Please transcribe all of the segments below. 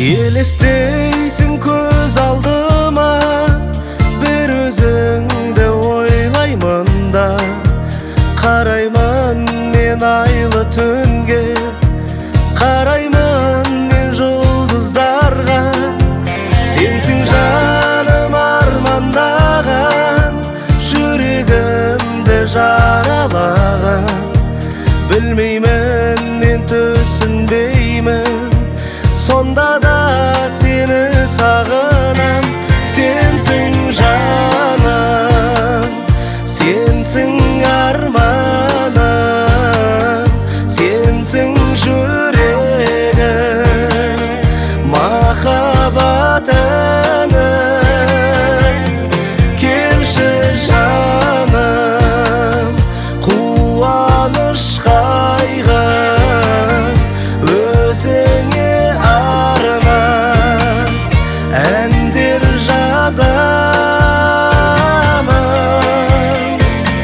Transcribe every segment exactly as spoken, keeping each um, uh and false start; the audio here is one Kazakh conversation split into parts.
Елестейсің көз алдыма, бір өзіңді ойлаймын да. Қараймын мен айлы түнге, қараймын мен жұлдыздарға. Сенсің жаным армандаған, жүрегімді жаралаған. Білмеймін мен түсінбеймін, сонда да сені сағынам. Сенсің жаным, сенсің арманым, сенсің жүрегім, махаббат әнім. Келші жаным, қуаныш қайғы өзіңе арнап әндер жазамын.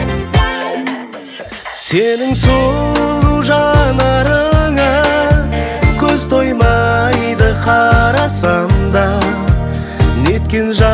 Сенің сұлу жанарыңа көз тоймайды қарасам да, неткен